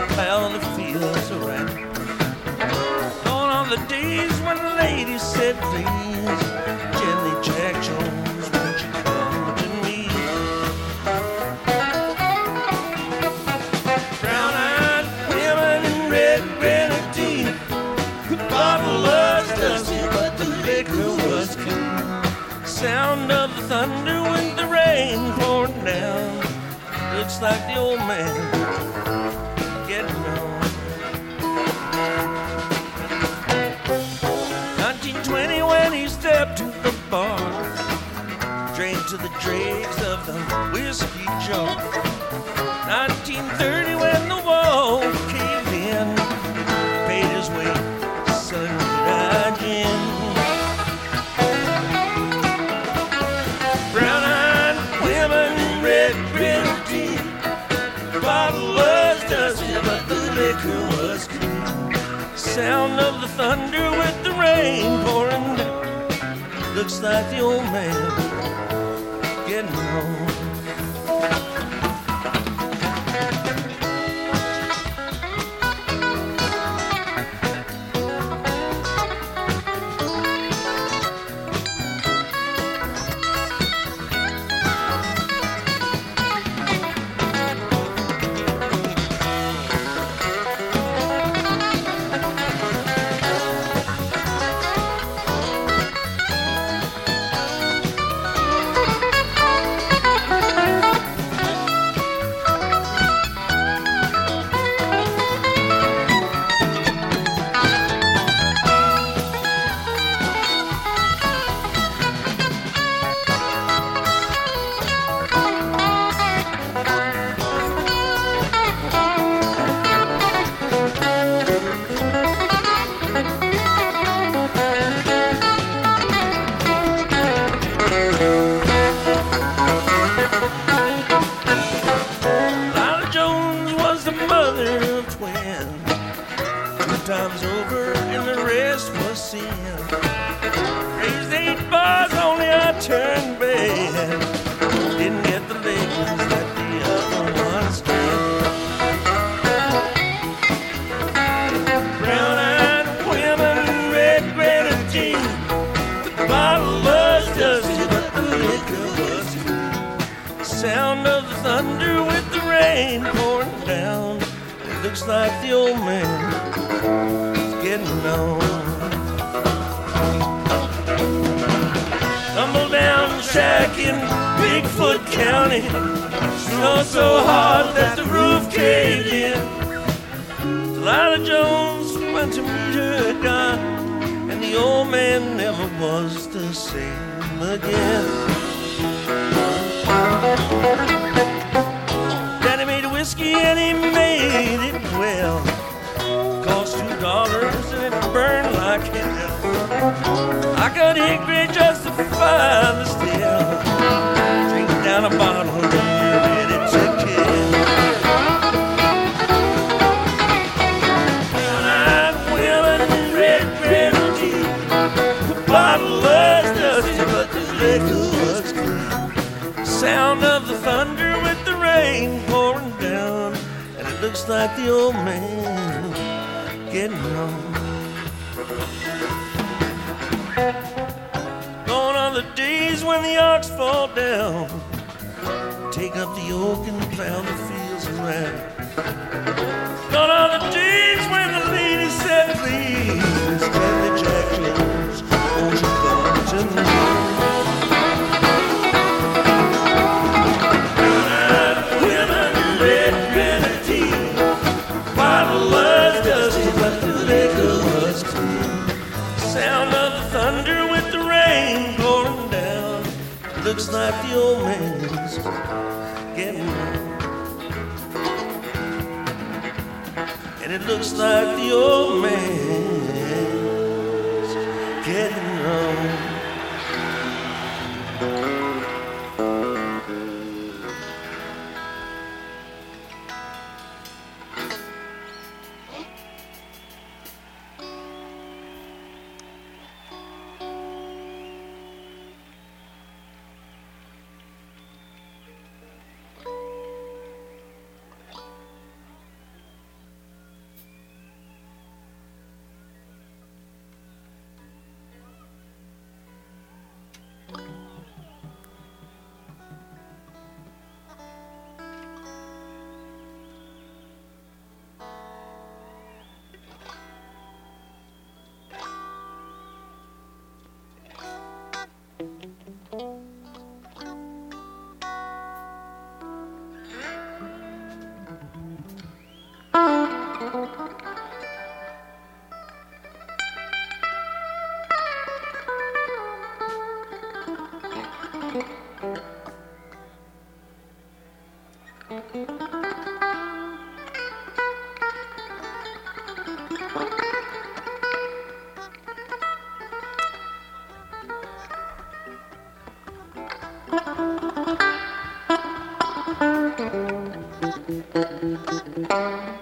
plow the fields around. Gone are the days when the lady said, please, gently, Jack Jones, won't you come to me? Brown-eyed women in red grenadine. The bottle was dusty, but the liquor was clean. Sound of the thunder with the rain pouring down. Looks like the old man getting on. 1920 when he stepped to the bar, drank to the dregs of the whiskey jar. 1930 when the wall caved in, paid his way to Sunrise Gin. Brown-eyed women, red grenadine. The bottle was dusty, but the liquor was clean. Sound of the thunder with the rain pouring down. Looks like the old man getting home. Times over and the rest was sin. Raised 8 bars, only I turned bad. Didn't get the legs that the other ones did. Brown-eyed women, red grenadine. The bottle was dusty, but the liquor was clean. Sound of the thunder with the rain pouring down. It looks like the old man getting on. Tumble down shack in Bigfoot County. Snow so hard that the roof caved in. Delilah Jones went to meet her God, and the old man never was the same again. Daddy made a whiskey and he made it well. Cost $2 and it burned like hell. I got hickory just to find the still. Drink down a bottle and you're ready to kill. Brown-eyed women, red grenadine. The bottle was dusty, but the liquor was clean. Sound of the thunder with the rain pouring down, and it looks like the old man getting on. Gone are the days when the ox fall down, take up the yoke and plow the fields around. Gone are the days when the lady said, please, Gently, Jack Jones, won't you come to me? Brown-eyed women, red grenadine. Bottle was dusty, but the liquor was clean. Sound of the thunder with the rain pouring down. Looks like the old man's getting on. And it looks like the old man's getting on. Thank you.